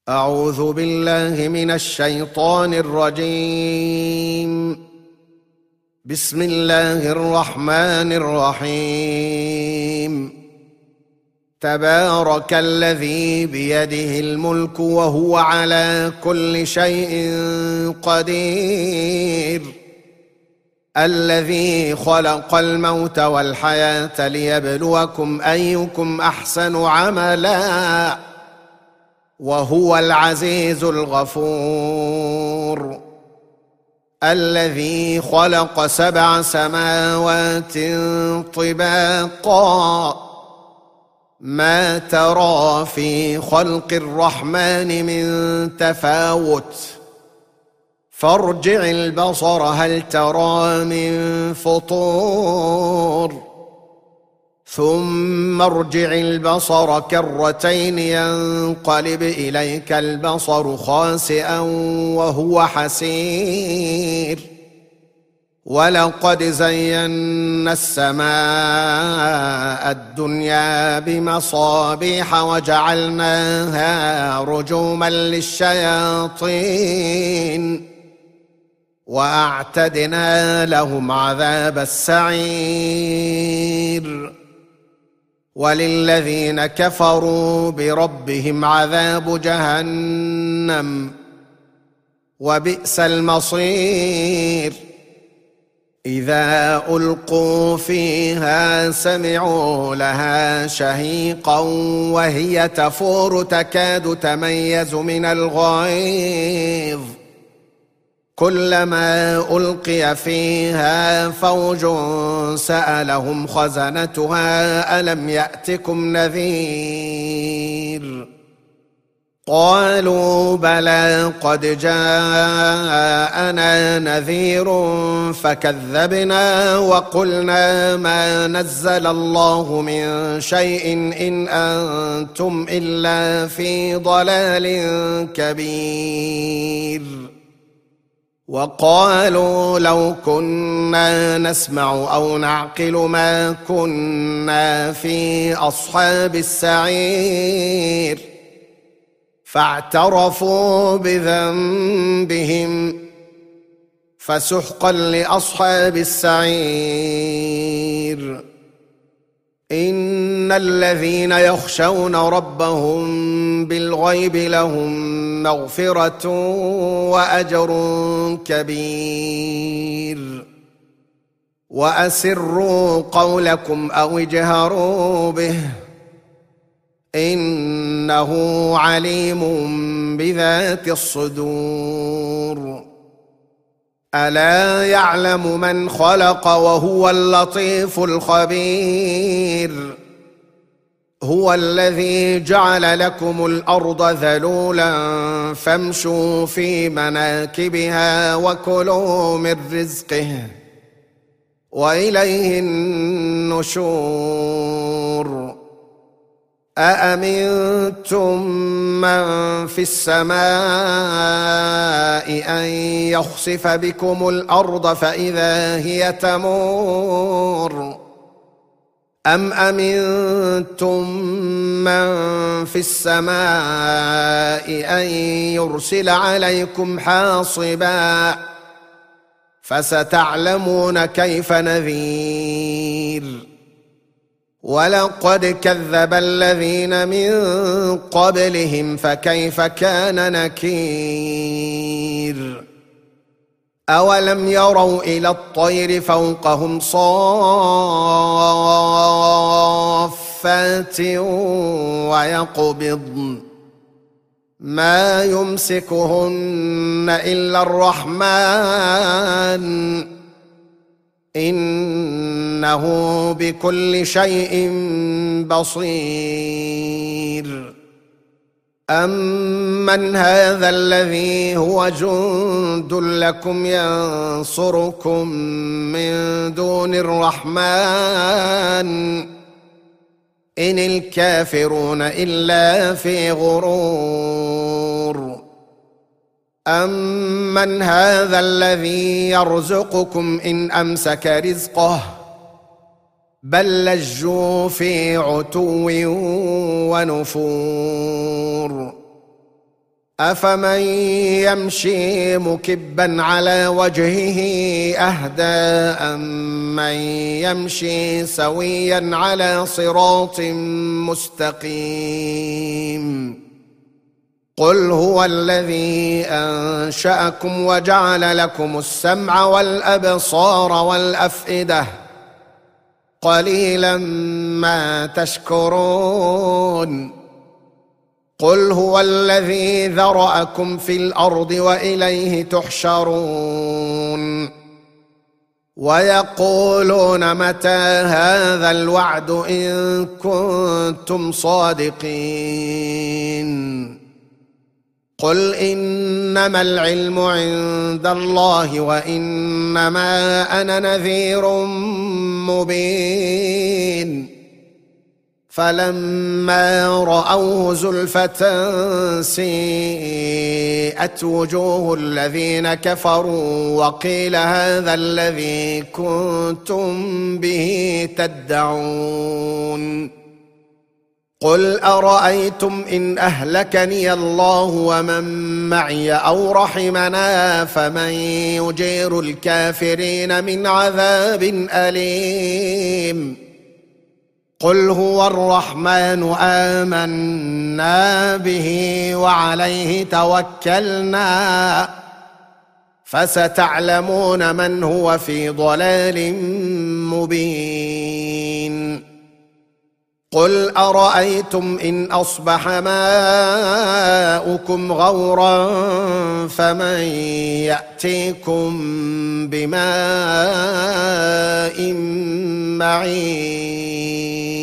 أعوذ بالله من الشيطان الرجيم. بسم الله الرحمن الرحيم. تبارك الذي بيده الملك وهو على كل شيء قدير، الذي خلق الموت والحياة ليبلوكم أيكم أحسن عملا وهو العزيز الغفور، الذي خلق 7 سماوات طباقا، ما ترى في خلق الرحمن من تفاوت، فارجع البصر هل ترى من فطور، ثم ارجع البصر كرتين ينقلب إليك البصر خاسئا وهو حسير، ولقد زينا السماء الدنيا بمصابيح وجعلناها رجوما للشياطين، وأعتدنا لهم عذاب السعير، وللذين كفروا بربهم عذاب جهنم وبئس المصير. إذا ألقوا فيها سمعوا لها شهيقا وهي تفور تكاد تميز من الغيظ، كلما ألقي فيها فوج سألهم خزنتها ألم يأتكم نذير، قالوا بلى قد جاءنا نذير فكذبنا وقلنا ما نزل الله من شيء إن أنتم إلا في ضلال كبير، وقالوا لو كنا نسمع أو نعقل ما كنا في أصحاب السعير، فاعترفوا بذنبهم فسحقا لأصحاب السعير. إن الذين يخشون ربهم بالغيب لهم مغفرة وأجر كبير، وأسروا قولكم أو اجهروا به إنه عليم بذات الصدور. ألا يعلم من خلق وهو اللطيف الخبير، هو الذي جعل لكم الأرض ذلولا فامشوا في مناكبها وكلوا من رزقه وإليه النشور. أأمنتم من في السماء أن يخسف بكم الأرض فإذا هي تمور، أم أمنتم من في السماء أن يرسل عليكم حاصبا، فستعلمون كيف نذير. ولقد كذب الذين من قبلهم فكيف كان نكير. أولم يروا إلى الطير فوقهم صافات ويقبضن ما يمسكهن إلا الرحمن إنه بكل شيء بصير. أمن هذا الذي هو جند لكم ينصركم من دون الرحمن إن الكافرون إلا في غرور. أمن هذا الذي يرزقكم إن أمسك رزقه بل لجوا في عتو ونفور. أفمن يمشي مكبا على وجهه أهدى أمن يمشي سويا على صراط مستقيم قل هو الذي أنشأكم وجعل لكم السمع والأبصار والأفئدة قليلا ما تشكرون قل هو الذي ذرأكم في الأرض وإليه تحشرون ويقولون متى هذا الوعد إن كنتم صادقين قل إنما العلم عند الله وإنما أنا نذير مبين فلما رأوه زلفة سيئت وجوه الذين كفروا وقيل هذا الذي كنتم به تدعون قل أرأيتم إن أهلكني الله ومن معي أو رحمنا فمن يجير الكافرين من عذاب أليم قل هو الرحمن آمنا به وعليه توكلنا فستعلمون من هو في ضلال مبين قل أرأيتم إن أصبح ماؤكم غورا فمن يأتيكم بماء معين